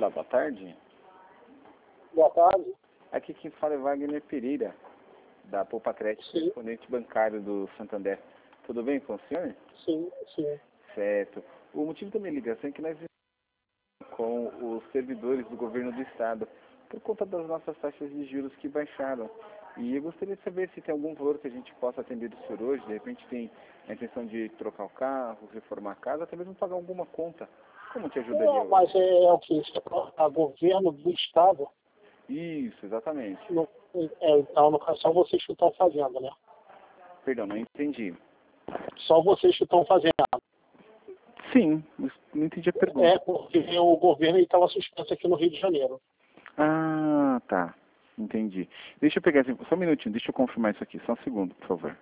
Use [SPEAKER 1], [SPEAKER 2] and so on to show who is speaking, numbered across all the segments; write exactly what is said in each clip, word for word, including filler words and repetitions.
[SPEAKER 1] Olá, boa tarde.
[SPEAKER 2] Boa tarde.
[SPEAKER 1] Aqui quem fala é Wagner Pereira, da Poupa Crédito, correspondente bancário do Santander. Tudo bem com o senhor?
[SPEAKER 2] Sim, sim.
[SPEAKER 1] Certo. O motivo da minha ligação é que nós estamos com os servidores do governo do estado, por conta das nossas taxas de juros que baixaram. E eu gostaria de saber se tem algum valor que a gente possa atender do senhor hoje. De repente tem a intenção de trocar o carro, reformar a casa, até mesmo pagar alguma conta. Como te ajudaria?
[SPEAKER 2] Não, mas é, é o que? É o governo do estado.
[SPEAKER 1] Isso, exatamente.
[SPEAKER 2] No, é, então, no caso, só vocês que estão fazendo, né?
[SPEAKER 1] Perdão, não entendi.
[SPEAKER 2] Só vocês que estão fazendo.
[SPEAKER 1] Sim, não entendi a pergunta.
[SPEAKER 2] É, porque o governo estava suspenso aqui no Rio de Janeiro.
[SPEAKER 1] Ah, tá. Entendi. Deixa eu pegar, só um minutinho, deixa eu confirmar isso aqui. Só um segundo, por favor.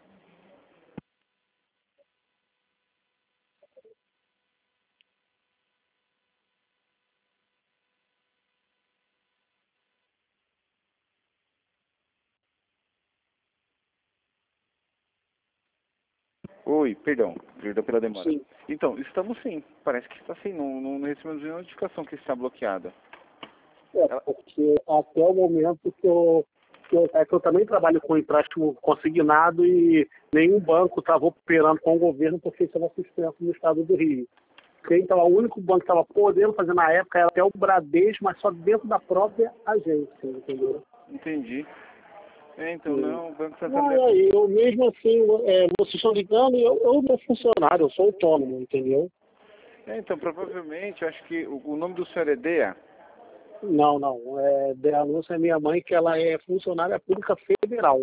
[SPEAKER 1] Oi, perdão, perdão pela demora.
[SPEAKER 2] Sim.
[SPEAKER 1] Então, estamos sim. Parece que está sim. Não, não recebemos nenhuma notificação que está bloqueada.
[SPEAKER 2] É, porque até o momento que eu, que eu, é que eu também trabalho com empréstimo consignado e nenhum banco estava operando com o governo porque estava suspenso no estado do Rio. Então, o único banco que estava podendo fazer na época era até o Bradesco, mas só dentro da própria agência, entendeu?
[SPEAKER 1] Entendi. É, então,
[SPEAKER 2] Sim.
[SPEAKER 1] não, o Banco
[SPEAKER 2] Não,
[SPEAKER 1] Santander...
[SPEAKER 2] é, eu mesmo assim, é, vocês estão ligando e eu, eu não funcionário, eu sou autônomo, entendeu?
[SPEAKER 1] É, então, provavelmente, eu acho que o, o nome do senhor é Dea?
[SPEAKER 2] Não, não. É, Dea Lúcia é minha mãe, que ela é funcionária pública federal.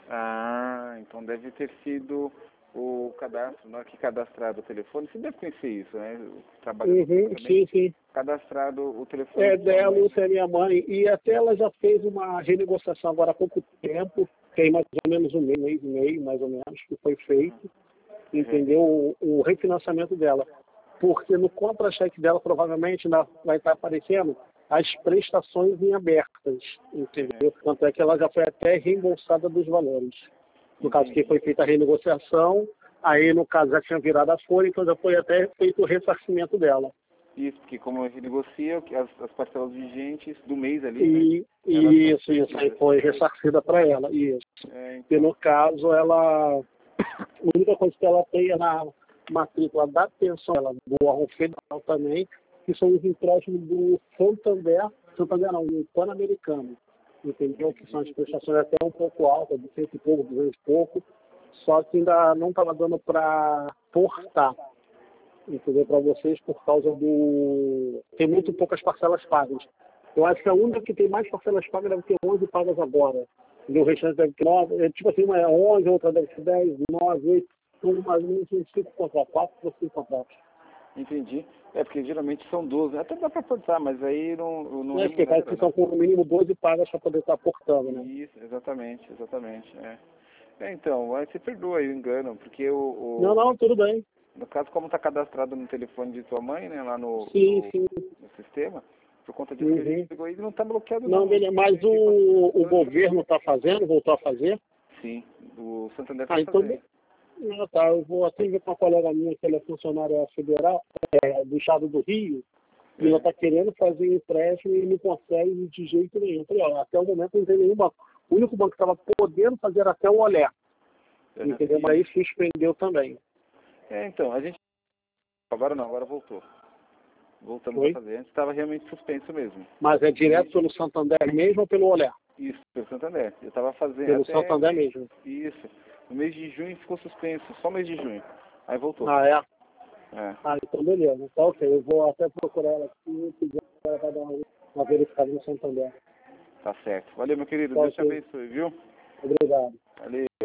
[SPEAKER 1] Ah, então deve ter sido o cadastro, na hora que cadastrado o telefone. Você deve conhecer isso, né? Trabalhando
[SPEAKER 2] Uhum, sim, sim.
[SPEAKER 1] cadastrado o telefone.
[SPEAKER 2] É, Dea Lúcia é minha mãe. E até ela já fez uma renegociação agora há pouco tempo, tem mais ou menos um mês, mês e meio, mais ou menos, que foi feito, entendeu? O, o refinanciamento dela. Porque no contra-cheque dela provavelmente na, vai estar aparecendo as prestações em abertas, entendeu? Tanto é que ela já foi até reembolsada dos valores. No caso que foi feita a renegociação, aí no caso já tinha virado a folha, então já foi até feito o ressarcimento dela.
[SPEAKER 1] Isso, porque como ele negocia as, as parcelas vigentes do mês ali,
[SPEAKER 2] e,
[SPEAKER 1] né?
[SPEAKER 2] Isso, isso, aí foi ressarcida para ela, isso.
[SPEAKER 1] É, então.
[SPEAKER 2] E no caso, ela, a única coisa que ela tem é na matrícula da pensão, ela do órgão federal também, que são os empréstimos do Santander, Santander não, do Pan-Americano, entendeu? Que são as prestações até um pouco altas, de cento e pouco, duzentos e pouco, só que ainda não estava dando para portar, entendeu? Para vocês por causa do... Tem muito poucas parcelas pagas. Eu acho que a única que tem mais parcelas pagas deve ter onze pagas agora. E o restante deve ter nove, tipo assim, uma é onze, outra deve ser dez, nove, oito, são mais ou menos uns cinco contratos, quatro ou cinco contratos.
[SPEAKER 1] Entendi. É, porque geralmente são doze. Até dá para portar, mas aí não... não
[SPEAKER 2] É, porque parece que são com no mínimo doze pagas para poder estar portando, né?
[SPEAKER 1] Isso, exatamente, exatamente. É. É, então, aí você perdoa aí o engano, porque o, o...
[SPEAKER 2] Não, não, tudo bem.
[SPEAKER 1] No caso, como está cadastrado no telefone de sua mãe, né, lá no,
[SPEAKER 2] Sim,
[SPEAKER 1] no,
[SPEAKER 2] sim.
[SPEAKER 1] no sistema, por conta disso
[SPEAKER 2] Uhum.
[SPEAKER 1] que a gente pegou aí, não está bloqueado
[SPEAKER 2] não.
[SPEAKER 1] não.
[SPEAKER 2] Beleza, mas o, o governo está fazendo, voltou a fazer?
[SPEAKER 1] Sim, o Santander está
[SPEAKER 2] Ah, então,
[SPEAKER 1] fazendo.
[SPEAKER 2] Ah, tá, eu vou até ver com uma colega minha que ela é funcionária federal, é, do estado do Rio, e
[SPEAKER 1] É.
[SPEAKER 2] ela está querendo fazer empréstimo e não consegue de jeito nenhum. Eu falei, ó, até o momento não tem nenhum banco. O único banco que estava podendo fazer era até o Olé,
[SPEAKER 1] É,
[SPEAKER 2] entendeu?
[SPEAKER 1] e-
[SPEAKER 2] Mas aí suspendeu também.
[SPEAKER 1] É, então, a gente... Agora não, agora voltou. Voltamos
[SPEAKER 2] Oi?
[SPEAKER 1] a fazer. Antes estava realmente suspenso mesmo.
[SPEAKER 2] Mas é direto pelo Santander mesmo ou pelo Olé?
[SPEAKER 1] Isso, pelo Santander. Eu estava fazendo
[SPEAKER 2] Pelo
[SPEAKER 1] até...
[SPEAKER 2] Santander mesmo.
[SPEAKER 1] Isso. No mês de junho ficou suspenso, só mês de junho. Aí voltou.
[SPEAKER 2] Ah, é?
[SPEAKER 1] É.
[SPEAKER 2] Ah, então beleza. Tá ok, eu vou até procurar ela aqui e pedir para ela dar uma, uma verificada no Santander.
[SPEAKER 1] Tá certo. Valeu, meu querido.
[SPEAKER 2] Tá
[SPEAKER 1] Deus te
[SPEAKER 2] ok.
[SPEAKER 1] abençoe, viu?
[SPEAKER 2] Obrigado.
[SPEAKER 1] Valeu.